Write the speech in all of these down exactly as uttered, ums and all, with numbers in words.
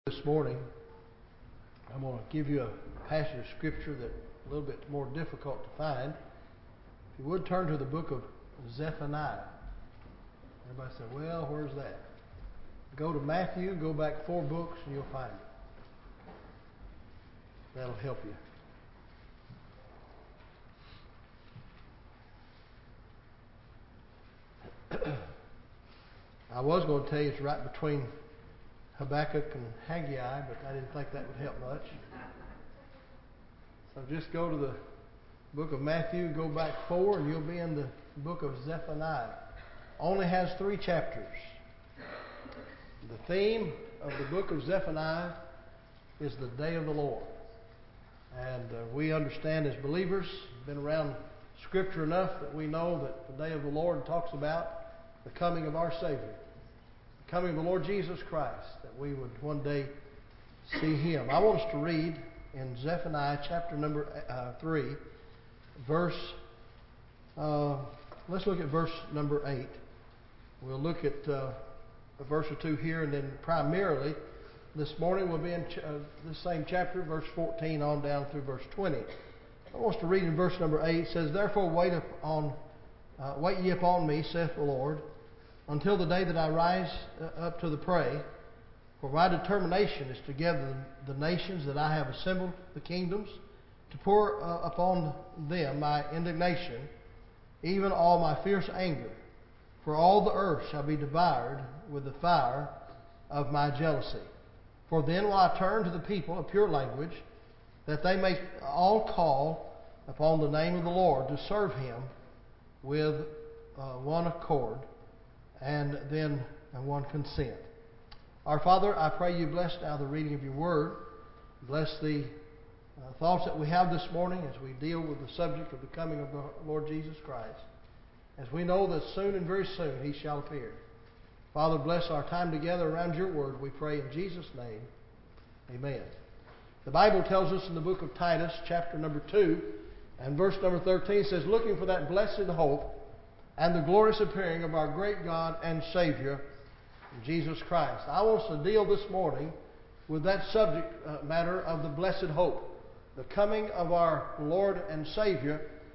This morning, I'm going to give you a passage of Scripture that's a little bit more difficult to find. If you would turn to the book of Zephaniah. Everybody said, well, where's that? Go to Matthew, go back four books, and you'll find it. That'll help you. I was going to tell you it's right between Habakkuk and Haggai, but I didn't think that would help much. So just go to the book of Matthew, go back four, and you'll be in the book of Zephaniah. Only has three chapters. The theme of the book of Zephaniah is the day of the Lord. And uh, we understand as believers, been around Scripture enough that we know that the day of the Lord talks about the coming of our Savior. Coming of the Lord Jesus Christ, that we would one day see Him. I want us to read in Zephaniah chapter number uh, three, verse, uh, let's look at verse number eight. We'll look at uh, a verse or two here, and then primarily this morning we'll be in ch- uh, this same chapter, verse fourteen on down through verse twenty. I want us to read in verse number eight. It says, Therefore wait upon, uh, wait ye upon me, saith the Lord, until the day that I rise up to the prey. For my determination is to gather the nations that I have assembled, the kingdoms, to pour uh, upon them my indignation, even all my fierce anger. For all the earth shall be devoured with the fire of my jealousy. For then will I turn to the people a pure language, that they may all call upon the name of the Lord to serve Him with uh, one accord, and then and one consent. Our Father, I pray you bless now the reading of your word. Bless the uh, thoughts that we have this morning as we deal with the subject of the coming of the Lord Jesus Christ. As we know that soon and very soon He shall appear. Father, bless our time together around your word, we pray in Jesus' name. Amen. The Bible tells us in the book of Titus, chapter number two, and verse number thirteen, says, Looking for that blessed hope and the glorious appearing of our great God and Savior, Jesus Christ. I want us to deal this morning with that subject uh, matter of the blessed hope, the coming of our Lord and Savior,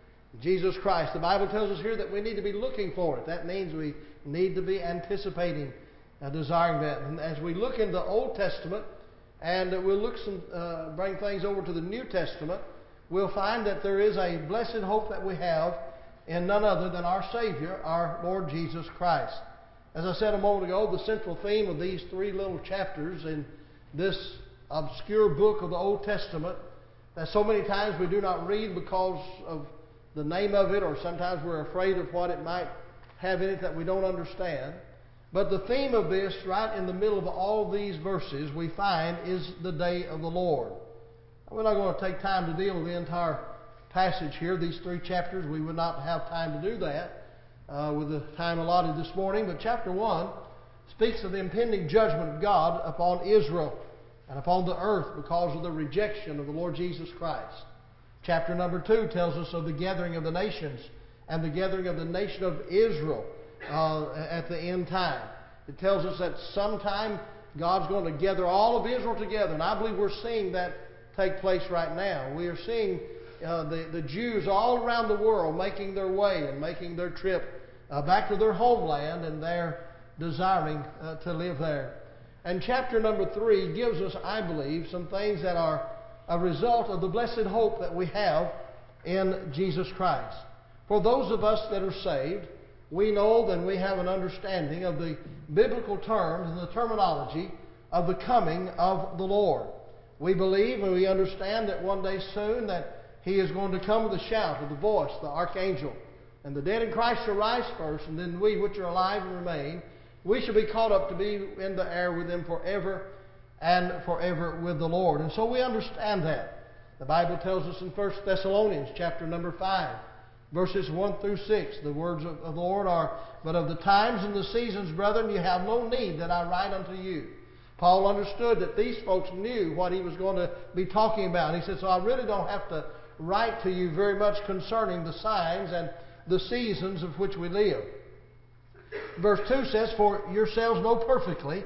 Jesus Christ. The Bible tells us here that we need to be looking for it. That means we need to be anticipating, uh, desiring that. And as we look in the Old Testament, and we'll look some, uh, bring things over to the New Testament, we'll find that there is a blessed hope that we have in none other than our Savior, our Lord Jesus Christ. As I said a moment ago, the central theme of these three little chapters in this obscure book of the Old Testament that so many times we do not read because of the name of it, or sometimes we're afraid of what it might have in it that we don't understand. But the theme of this, right in the middle of all these verses, we find is the day of the Lord. We're not going to take time to deal with the entire passage here, these three chapters. We would not have time to do that uh, with the time allotted this morning. But chapter one speaks of the impending judgment of God upon Israel and upon the earth because of the rejection of the Lord Jesus Christ. Chapter number two tells us of the gathering of the nations and the gathering of the nation of Israel uh, at the end time. It tells us that sometime God's going to gather all of Israel together. And I believe we're seeing that take place right now. We are seeing Uh, the, the Jews all around the world making their way and making their trip uh, back to their homeland, and they're desiring uh, to live there. And chapter number three gives us, I believe, some things that are a result of the blessed hope that we have in Jesus Christ. For those of us that are saved, we know and we have an understanding of the biblical terms and the terminology of the coming of the Lord. We believe and we understand that one day soon that He is going to come with a shout, with the voice, the archangel. And the dead in Christ shall rise first, and then we which are alive and remain, we shall be caught up to be in the air with them forever and forever with the Lord. And so we understand that. The Bible tells us in First Thessalonians chapter number five, verses one through six, the words of the Lord are, But of the times and the seasons, brethren, you have no need that I write unto you. Paul understood that these folks knew what he was going to be talking about. He said, so I really don't have to write to you very much concerning the signs and the seasons of which we live. Verse two says, For yourselves know perfectly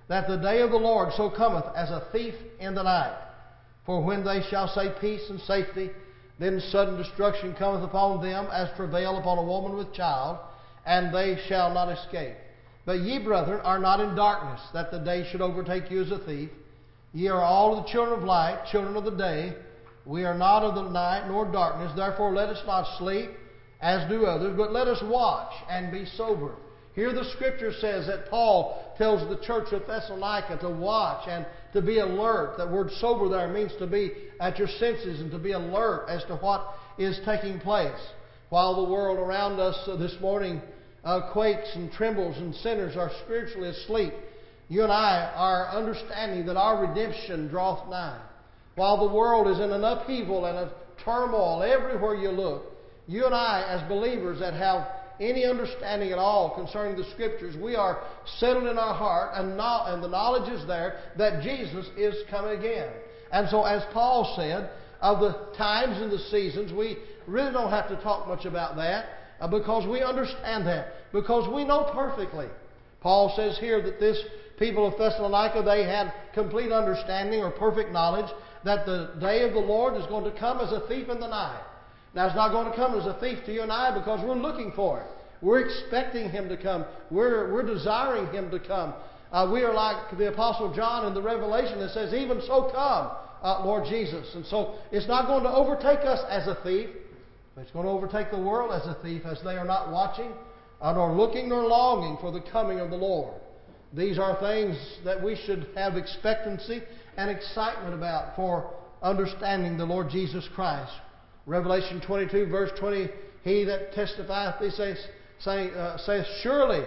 that the day of the Lord so cometh as a thief in the night. For when they shall say peace and safety, then sudden destruction cometh upon them as travail upon a woman with child, and they shall not escape. But ye, brethren, are not in darkness, that the day should overtake you as a thief. Ye are all the children of light, children of the day. We are not of the night nor darkness. Therefore let us not sleep, as do others, but let us watch and be sober. Here the Scripture says that Paul tells the church of Thessalonica to watch and to be alert. That word sober there means to be at your senses and to be alert as to what is taking place. While the world around us this morning uh, quakes and trembles and sinners are spiritually asleep, you and I are understanding that our redemption draweth nigh. While the world is in an upheaval and a turmoil everywhere you look, you and I, as believers that have any understanding at all concerning the Scriptures, we are settled in our heart, and, no, and the knowledge is there that Jesus is coming again. And so, as Paul said, of the times and the seasons, we really don't have to talk much about that uh, because we understand that, because we know perfectly. Paul says here that this people of Thessalonica, they had complete understanding or perfect knowledge that the day of the Lord is going to come as a thief in the night. Now, it's not going to come as a thief to you and I because we're looking for it. We're expecting Him to come. We're, we're desiring Him to come. Uh, we are like the Apostle John in the Revelation that says, even so come, uh, Lord Jesus. And so it's not going to overtake us as a thief, but it's going to overtake the world as a thief, as they are not watching, uh, nor looking, nor longing for the coming of the Lord. These are things that we should have expectancy and excitement about for understanding the Lord Jesus Christ. Revelation twenty-two, verse twenty, He that testifieth, he says, say, uh, says, surely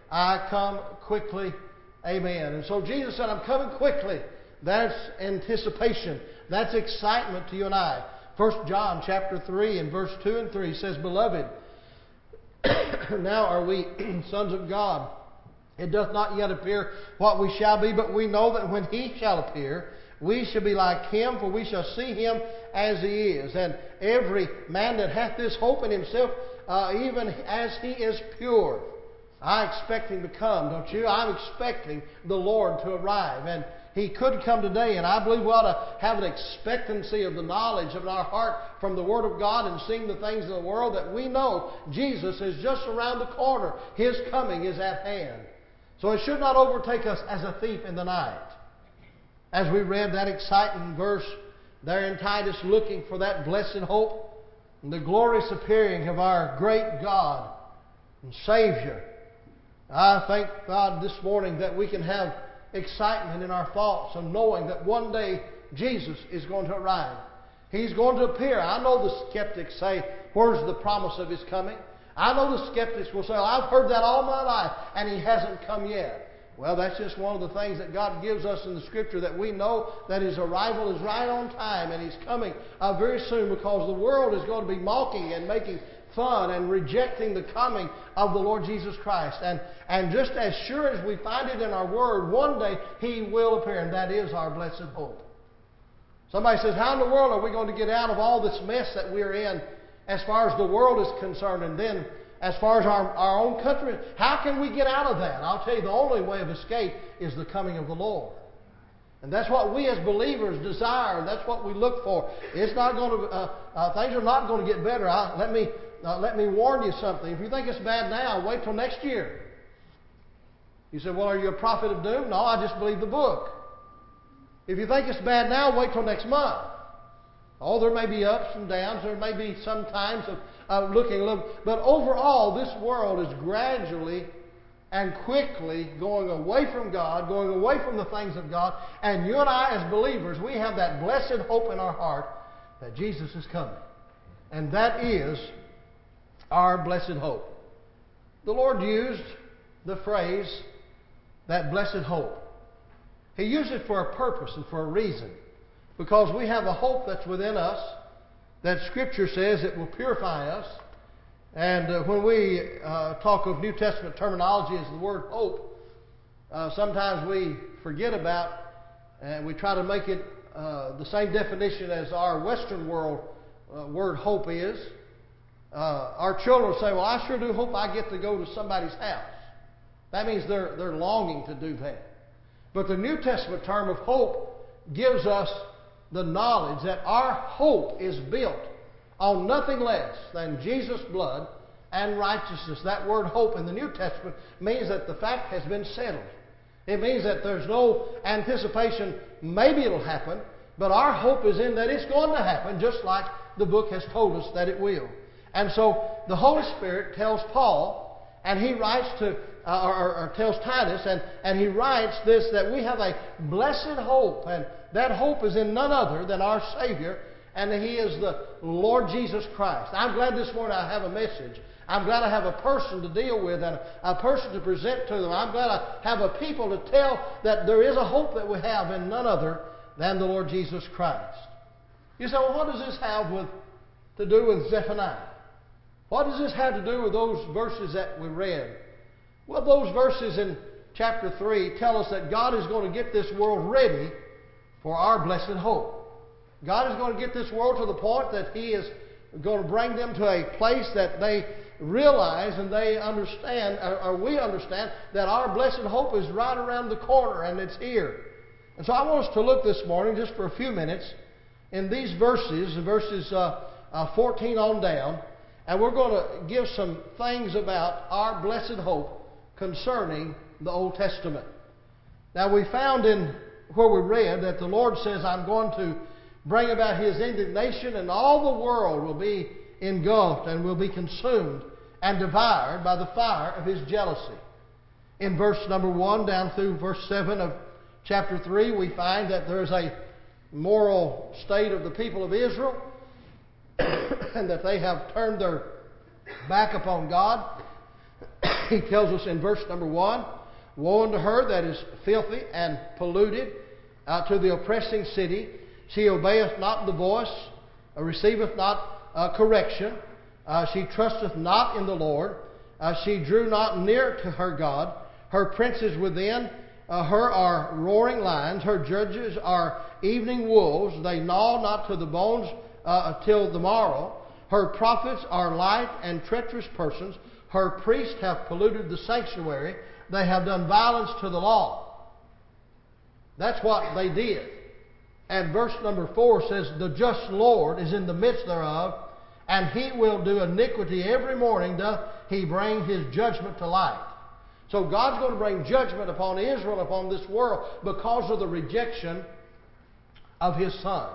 I come quickly. Amen. And so Jesus said, I'm coming quickly. That's anticipation. That's excitement to you and I. First John chapter three and verse two and three says, Beloved, now are we sons of God. It doth not yet appear what we shall be, but we know that when He shall appear, we shall be like Him, for we shall see Him as He is. And every man that hath this hope in himself, uh, even as he is pure. I expect Him to come, don't you? I'm expecting the Lord to arrive. And He could come today, and I believe we ought to have an expectancy of the knowledge of our heart from the Word of God and seeing the things of the world that we know Jesus is just around the corner. His coming is at hand. So it should not overtake us as a thief in the night. As we read that exciting verse there in Titus, looking for that blessed hope and the glorious appearing of our great God and Savior. I thank God this morning that we can have excitement in our thoughts of knowing that one day Jesus is going to arrive. He's going to appear. I know the skeptics say, where's the promise of His coming? I know the skeptics will say, well, I've heard that all my life and He hasn't come yet. Well, that's just one of the things that God gives us in the Scripture, that we know that His arrival is right on time and He's coming uh, very soon, because the world is going to be mocking and making fun and rejecting the coming of the Lord Jesus Christ. And, and just as sure as we find it in our Word, one day He will appear, and that is our blessed hope. Somebody says, how in the world are we going to get out of all this mess that we're in as far as the world is concerned, and then as far as our, our own country? How can we get out of that? I'll tell you, the only way of escape is the coming of the Lord. And that's what we as believers desire, and that's what we look for. It's not going to, uh, uh, things are not going to get better. I, let me uh, let me warn you something. If you think it's bad now, wait till next year. You say, well, are you a prophet of doom? No, I just believe the book. If you think it's bad now, wait till next month. Oh, there may be ups and downs. There may be some times of uh, looking a little. But overall, this world is gradually and quickly going away from God, going away from the things of God. And you and I, as believers, we have that blessed hope in our heart that Jesus is coming. And that is our blessed hope. The Lord used the phrase, that blessed hope. He used it for a purpose and for a reason. Because we have a hope that's within us that Scripture says it will purify us. And uh, when we uh, talk of New Testament terminology as the word hope, uh, sometimes we forget about, and we try to make it uh, the same definition as our Western world uh, word hope is. Uh, our children say, well, I sure do hope I get to go to somebody's house. That means they're, they're longing to do that. But the New Testament term of hope gives us the knowledge that our hope is built on nothing less than Jesus' blood and righteousness. That word hope in the New Testament means that the fact has been settled. It means that there's no anticipation, maybe it'll happen, but our hope is in that it's going to happen, just like the book has told us that it will. And so the Holy Spirit tells Paul, and he writes to, uh, or, or tells Titus, and, and he writes this, that we have a blessed hope, and that hope is in none other than our Savior, and He is the Lord Jesus Christ. I'm glad this morning I have a message. I'm glad I have a person to deal with and a person to present to them. I'm glad I have a people to tell that there is a hope that we have in none other than the Lord Jesus Christ. You say, well, what does this have with to do with Zephaniah? What does this have to do with those verses that we read? Well, those verses in chapter three tell us that God is going to get this world ready for our blessed hope. God is going to get this world to the point that He is going to bring them to a place that they realize and they understand, or we understand, that our blessed hope is right around the corner and it's here. And so I want us to look this morning, just for a few minutes, in these verses, verses uh, uh, fourteen on down, and we're going to give some things about our blessed hope concerning the Old Testament. Now we found in where we read that the Lord says, I'm going to bring about His indignation, and all the world will be engulfed and will be consumed and devoured by the fire of His jealousy. In verse number one down through verse seven of chapter three, we find that there is a moral state of the people of Israel and that they have turned their back upon God. He tells us in verse number one, woe unto her that is filthy and polluted, uh, to the oppressing city. She obeyeth not the voice, uh, receiveth not uh, correction. Uh, she trusteth not in the Lord. Uh, she drew not near to her God. Her princes within uh, her are roaring lions. Her judges are evening wolves. They gnaw not to the bones uh, till the morrow. Her prophets are light and treacherous persons. Her priests have polluted the sanctuary. They have done violence to the law. That's what they did. And verse number four says, the just Lord is in the midst thereof, and He will do iniquity every morning, doth He bring His judgment to light. So God's going to bring judgment upon Israel, upon this world, because of the rejection of His Son.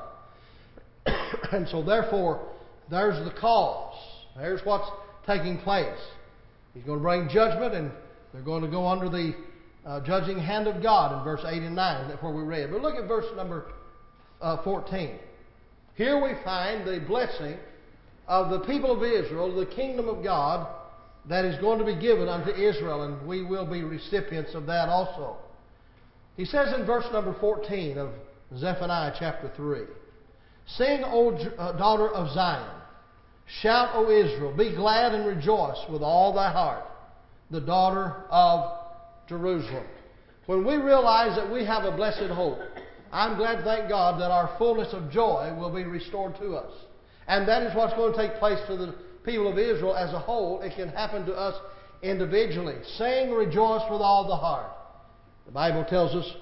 And so therefore, there's the cause. There's what's taking place. He's going to bring judgment, and they're going to go under the uh, judging hand of God in verse eight and nine. That's where we read. But look at verse number Uh, fourteen. Here we find the blessing of the people of Israel, the kingdom of God that is going to be given unto Israel, and we will be recipients of that also. He says in verse number fourteen of Zephaniah chapter three, sing, O uh, daughter of Zion, shout, O Israel, be glad and rejoice with all thy heart, the daughter of Jerusalem. When we realize that we have a blessed hope, I'm glad, thank God, that our fullness of joy will be restored to us. And that is what's going to take place to the people of Israel as a whole. It can happen to us individually. Sing, rejoice with all the heart. The Bible tells us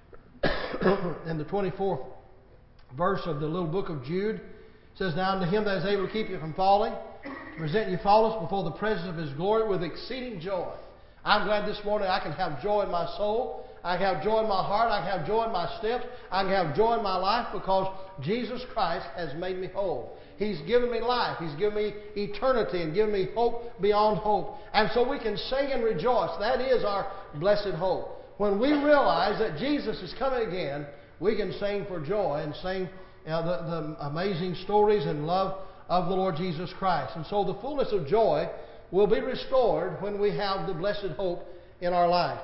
in the twenty-fourth verse of the little book of Jude, it says, now unto Him that is able to keep you from falling, to present you faultless before the presence of His glory with exceeding joy. I'm glad this morning I can have joy in my soul. I can have joy in my heart. I can have joy in my steps. I can have joy in my life because Jesus Christ has made me whole. He's given me life. He's given me eternity and given me hope beyond hope. And so we can sing and rejoice. That is our blessed hope. When we realize that Jesus is coming again, we can sing for joy and sing uh, the, the amazing stories and love of the Lord Jesus Christ. And so the fullness of joy will be restored when we have the blessed hope in our life.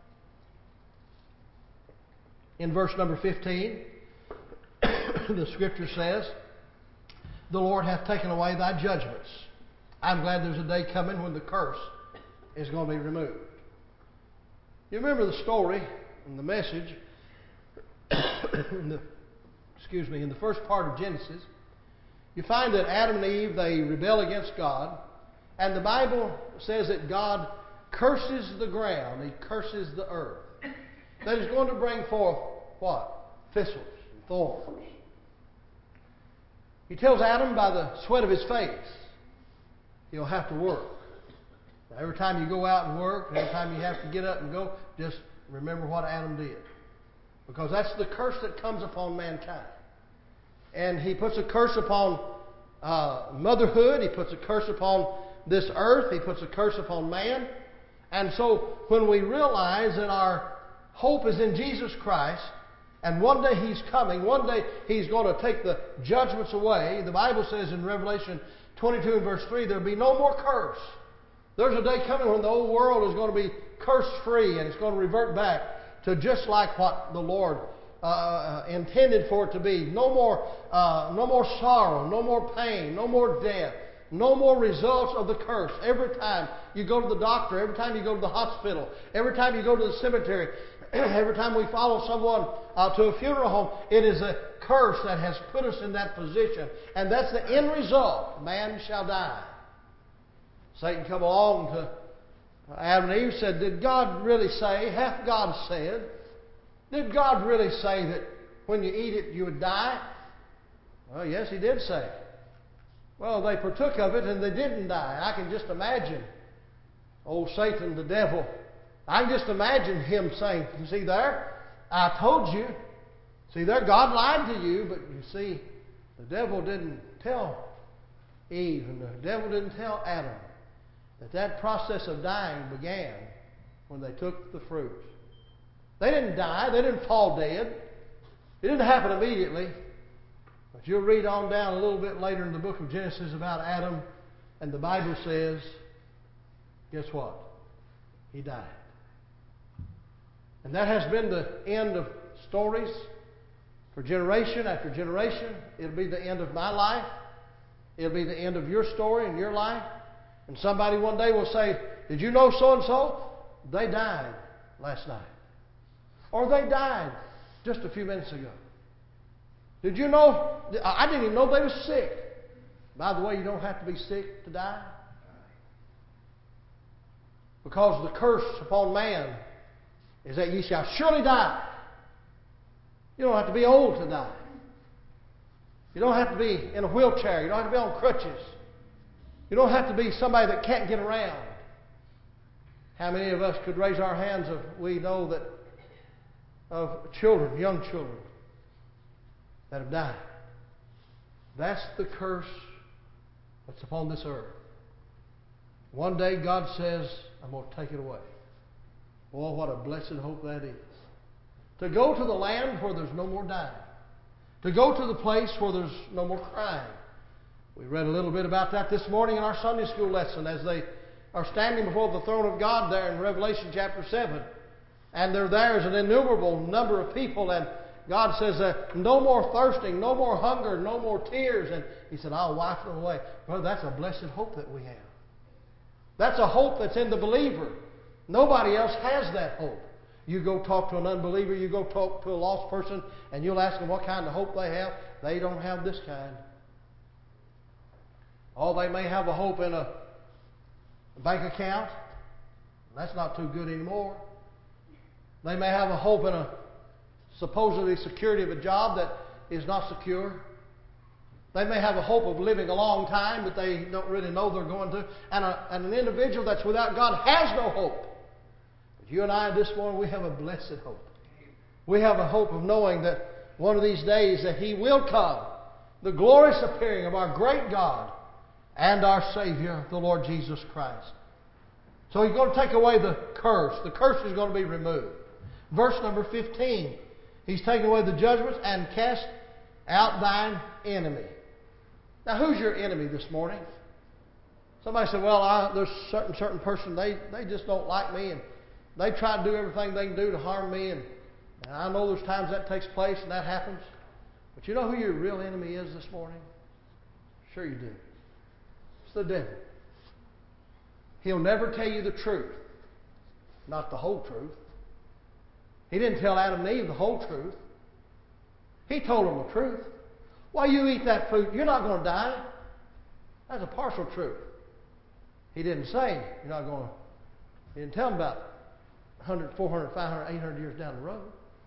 In verse number fifteen, the Scripture says, the Lord hath taken away thy judgments. I'm glad there's a day coming when the curse is going to be removed. You remember the story and the message, in the, excuse me, in the first part of Genesis, you find that Adam and Eve, they rebel against God, and the Bible says that God curses the ground, He curses the earth. that is going to bring forth what? Thistles and thorns. He tells Adam by the sweat of his face, he'll have to work. Now, every time you go out and work, every time you have to get up and go, just remember what Adam did. Because that's the curse that comes upon mankind. And he puts a curse upon uh, motherhood. He puts a curse upon this earth. He puts a curse upon man. And so when we realize that our hope is in Jesus Christ, and one day He's coming, one day He's going to take the judgments away. The Bible says in Revelation twenty-two and verse three, there'll be no more curse. There's a day coming when the whole world is going to be curse-free, and it's going to revert back to just like what the Lord uh, intended for it to be. No more, uh, no more sorrow, no more pain, no more death, no more results of the curse. Every time you go to the doctor, every time you go to the hospital, every time you go to the cemetery, every time we follow someone uh, to a funeral home, it is a curse that has put us in that position. And that's the end result. Man shall die. Satan come along to Adam and Eve, said, did God really say, hath God said, did God really say that when you eat it you would die? Well, yes, He did say. Well, they partook of it and they didn't die. I can just imagine old Satan, the devil, I can just imagine him saying, see there, I told you. See there, God lied to you, but you see, the devil didn't tell Eve and the devil didn't tell Adam that that process of dying began when they took the fruit. They didn't die. They didn't fall dead. It didn't happen immediately. But you'll read on down a little bit later in the book of Genesis about Adam, and the Bible says, guess what? He died. And that has been the end of stories for generation after generation. It'll be the end of my life. It'll be the end of your story and your life. And somebody one day will say, did you know so-and-so? They died last night. Or they died just a few minutes ago. Did you know? I didn't even know they were sick. By the way, you don't have to be sick to die. Because the curse upon man is that ye shall surely die. You don't have to be old to die. You don't have to be in a wheelchair. You don't have to be on crutches. You don't have to be somebody that can't get around. How many of us could raise our hands if we know that of children, young children, that have died? That's the curse that's upon this earth. One day God says, I'm going to take it away. Oh, what a blessed hope that is. To go to the land where there's no more dying. To go to the place where there's no more crying. We read a little bit about that this morning in our Sunday school lesson as they are standing before the throne of God there in Revelation chapter seven. And they're there as an innumerable number of people, and God says, uh, no more thirsting, no more hunger, no more tears. And He said, I'll wipe them away. Brother, that's a blessed hope that we have. That's a hope that's in the believer. Nobody else has that hope. You go talk to an unbeliever, you go talk to a lost person, and you'll ask them what kind of hope they have. They don't have this kind. Oh, they may have a hope in a bank account. That's not too good anymore. They may have a hope in a supposedly security of a job that is not secure. They may have a hope of living a long time, but they don't really know they're going to. And, a, and an individual that's without God has no hope. But you and I this morning, we have a blessed hope. We have a hope of knowing that one of these days that He will come. The glorious appearing of our great God and our Savior, the Lord Jesus Christ. So He's going to take away the curse. The curse is going to be removed. Verse number fifteen. He's taken away the judgments and cast out thine enemy. Now, who's your enemy this morning? Somebody said, well, I, there's a certain, certain person, they, they just don't like me, and they try to do everything they can do to harm me, and, and I know there's times that takes place and that happens. But you know who your real enemy is this morning? Sure you do. It's the devil. He'll never tell you the truth. Not the whole truth. He didn't tell Adam and Eve the whole truth. He told them the truth. Why you eat that food, you're not going to die. That's a partial truth. He didn't say you're not going to. He didn't tell them about one hundred, four hundred, five hundred, eight hundred years down the road.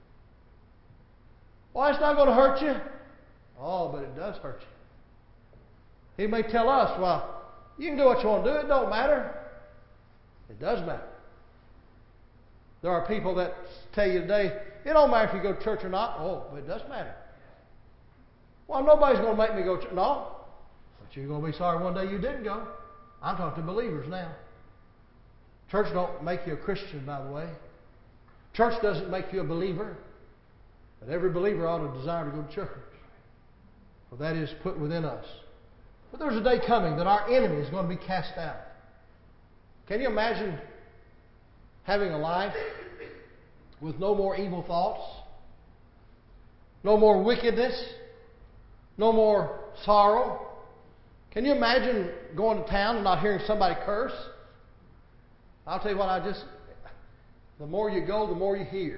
Well, it's not going to hurt you. Oh, but it does hurt you. He may tell us, well, you can do what you want to do. It don't matter. It does matter. There are people that tell you today, it don't matter if you go to church or not. Oh, but it does matter. Well, nobody's going to make me go to church. No. But you're going to be sorry one day you didn't go. I'm talking to believers now. Church don't make you a Christian, by the way. Church doesn't make you a believer. But every believer ought to desire to go to church. For that is put within us. But there's a day coming that our enemy is going to be cast out. Can you imagine having a life with no more evil thoughts, no more wickedness, no more sorrow? Can you imagine going to town and not hearing somebody curse? I'll tell you what, I just, the more you go, the more you hear.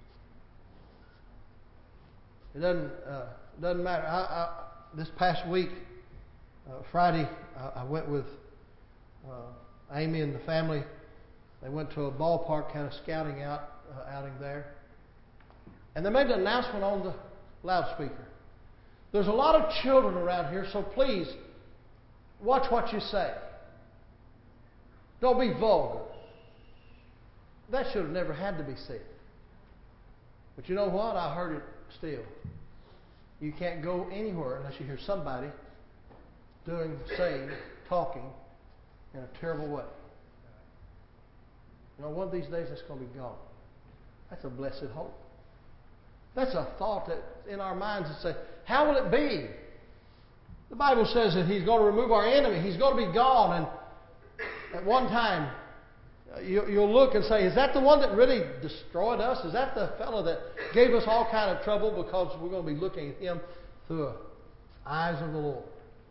It doesn't, uh, doesn't matter. I, I, this past week, uh, Friday, I, I went with uh, Amy and the family. They went to a ballpark kind of scouting out, uh, outing there. And they made an announcement on the loudspeaker. There's a lot of children around here, so please, watch what you say. Don't be vulgar. That should have never had to be said. But you know what? I heard it still. You can't go anywhere unless you hear somebody doing, saying, talking in a terrible way. You know, one of these days that's going to be gone. That's a blessed hope. That's a thought that's in our minds that say, how will it be? The Bible says that He's going to remove our enemy. He's going to be gone. And at one time, you, you'll look and say, is that the one that really destroyed us? Is that the fellow that gave us all kind of trouble? Because we're going to be looking at him through the eyes of the Lord.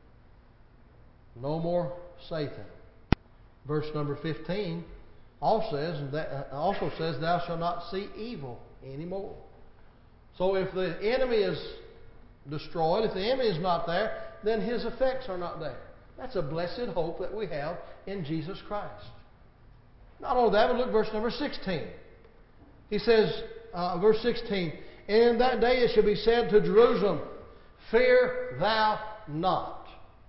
No more Satan. Verse number fifteen also says, that, also says, thou shalt not see evil anymore. So if the enemy is destroyed, if the enemy is not there, then his effects are not there. That's a blessed hope that we have in Jesus Christ. Not only that, but look at verse number sixteen. He says, uh, verse sixteen, in that day it shall be said to Jerusalem, fear thou not.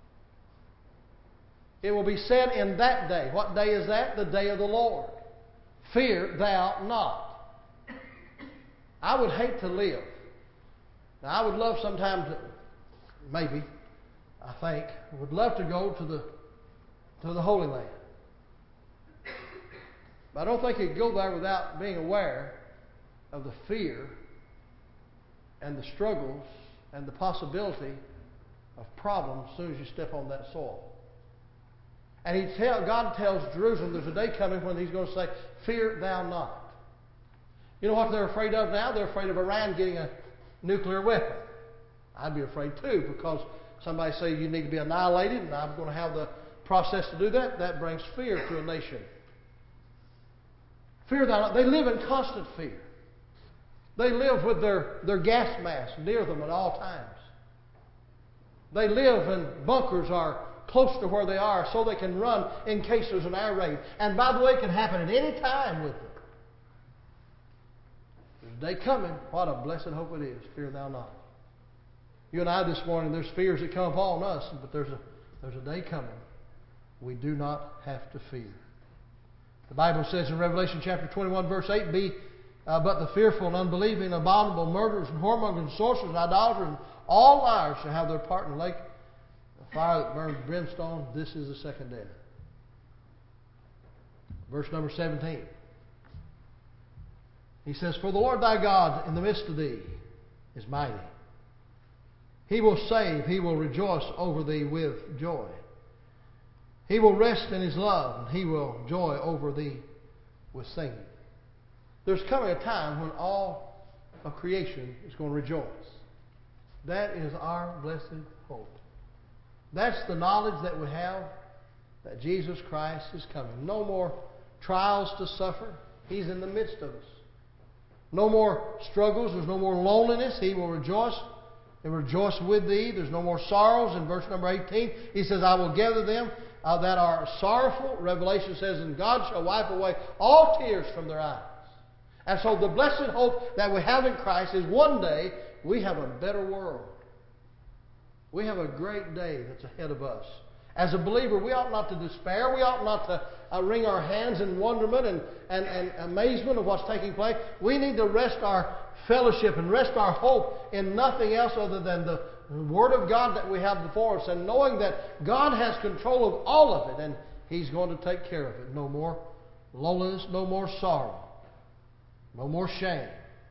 It will be said in that day. What day is that? The day of the Lord. Fear thou not. I would hate to live. Now, I would love sometime to, maybe, I think, would love to go to the to the Holy Land. But I don't think you could go there without being aware of the fear and the struggles and the possibility of problems as soon as you step on that soil. And he tell, God tells Jerusalem there's a day coming when He's going to say, fear thou not. You know what they're afraid of now? They're afraid of Iran getting a nuclear weapon. I'd be afraid too, because somebody say you need to be annihilated and I'm going to have the process to do that. That brings fear to a nation. Fear thou not. They live in constant fear. They live with their, their gas mask near them at all times. They live in bunkers are close to where they are so they can run in case there's an air raid. And by the way, it can happen at any time with them. There's a day coming. What a blessed hope it is. Fear thou not. You and I this morning, there's fears that come upon us, but there's a, there's a day coming. We do not have to fear. The Bible says in Revelation chapter twenty-one, verse eight, Be uh, but the fearful and unbelieving, abominable, murderers, and whoremongers, and sorcerers, and idolaters, and all liars shall have their part in the lake of fire that burns brimstone. This is the second death. Verse number seventeen. He says, For the Lord thy God in the midst of thee is mighty. He will save, He will rejoice over thee with joy. He will rest in His love, and He will joy over thee with singing. There's coming a time when all of creation is going to rejoice. That is our blessed hope. That's the knowledge that we have that Jesus Christ is coming. No more trials to suffer. He's in the midst of us. No more struggles. There's no more loneliness. He will rejoice and rejoice with thee. There's no more sorrows. In verse number eighteen, He says, I will gather them uh, that are sorrowful. Revelation says, and God shall wipe away all tears from their eyes. And so the blessed hope that we have in Christ is one day we have a better world. We have a great day that's ahead of us. As a believer, we ought not to despair. We ought not to uh, wring our hands in wonderment and, and, and amazement of what's taking place. We need to rest our fellowship and rest our hope in nothing else other than the Word of God that we have before us, and knowing that God has control of all of it and He's going to take care of it. No more loneliness, no more sorrow, no more shame.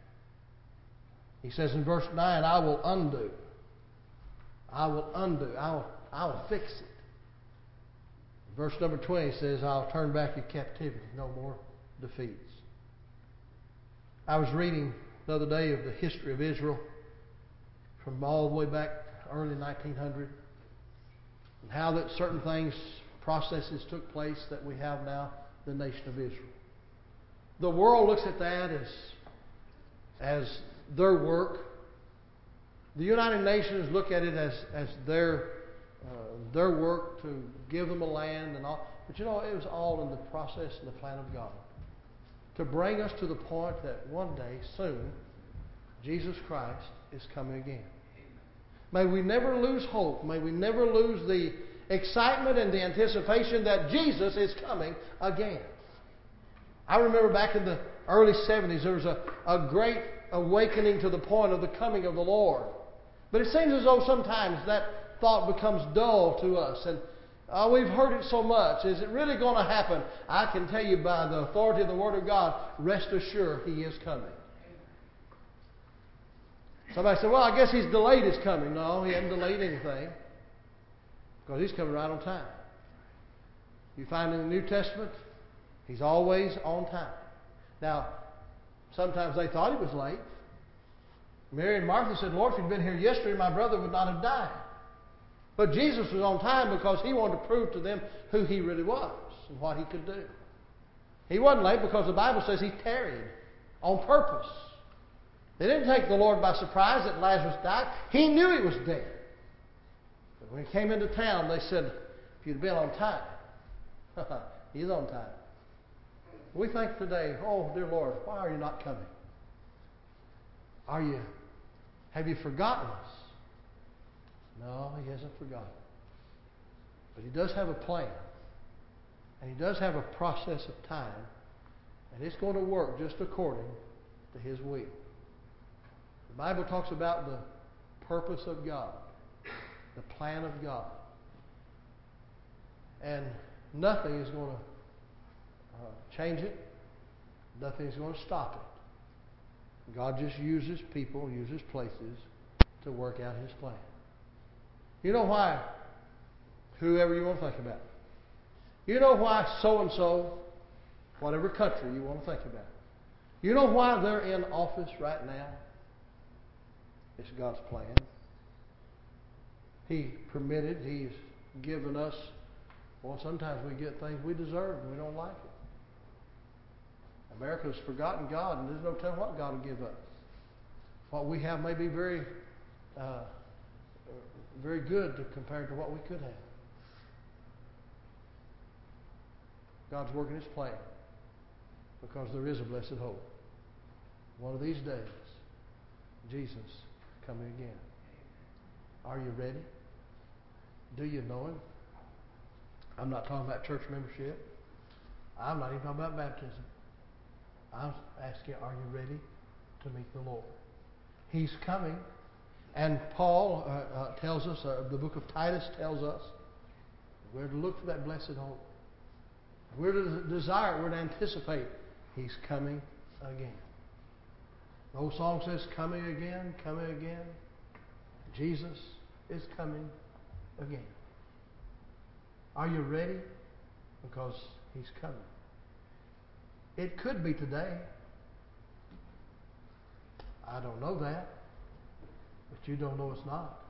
He says in verse nine, I will undo. I will undo. I will, I will fix it. Verse number twenty says, I'll turn back your captivity. No more defeats. I was reading the other day of the history of Israel from all the way back early nineteen hundred, and how that certain things, processes took place that we have now, the nation of Israel. The world looks at that as, as their work. The United Nations look at it as, as their, uh, their work to give them a land and all. But you know, it was all in the process and the plan of God to bring us to the point that one day, soon, Jesus Christ is coming again. May we never lose hope. May we never lose the excitement and the anticipation that Jesus is coming again. I remember back in the early seventies, there was a, a great awakening to the point of the coming of the Lord. But it seems as though sometimes that thought becomes dull to us. And uh, we've heard it so much. Is it really going to happen? I can tell you by the authority of the Word of God, rest assured He is coming. Somebody said, well, I guess He's delayed His coming. No, He hasn't delayed anything. Because He's coming right on time. You find in the New Testament, He's always on time. Now, sometimes they thought He was late. Mary and Martha said, Lord, if you'd been here yesterday, my brother would not have died. But Jesus was on time because He wanted to prove to them who He really was and what He could do. He wasn't late because the Bible says He tarried on purpose. They didn't take the Lord by surprise that Lazarus died. He knew he was dead. But when He came into town, they said, if you'd been on time, He's on time. We think today, oh, dear Lord, why are you not coming? Are you, have you forgotten us? No, He hasn't forgotten. But He does have a plan. And He does have a process of time. And it's going to work just according to His will. The Bible talks about the purpose of God, the plan of God. And nothing is going to uh, change it. Nothing is going to stop it. God just uses people, uses places to work out His plan. You know why? Whoever you want to think about. You know why so-and-so, whatever country you want to think about. You know why they're in office right now? It's God's plan. He permitted, He's given us, well, sometimes we get things we deserve and we don't like it. America's forgotten God, and there's no telling what God will give us. What we have may be very, uh, very good to, compared to what we could have. God's working His plan because there is a blessed hope. One of these days, Jesus is coming again. Are you ready? Do you know Him? I'm not talking about church membership. I'm not even talking about baptism. I'm asking, are you ready to meet the Lord? He's coming. And Paul uh, uh, tells us, uh, the book of Titus tells us, we're to look for that blessed hope. We're to desire, we're to anticipate He's coming again. The old song says, coming again, coming again. Jesus is coming again. Are you ready? Because He's coming. It could be today. I don't know that. But you don't know it's not.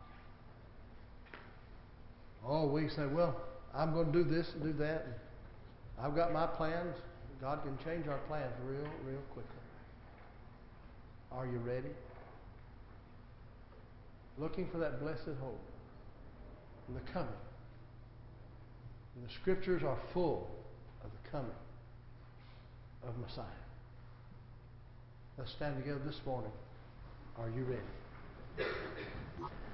Oh, we say, well, I'm going to do this and do that. And I've got my plans. God can change our plans real, real quickly. Are you ready? Looking for that blessed hope and the coming. And the Scriptures are full of the coming of Messiah. Let's stand together this morning. Are you ready?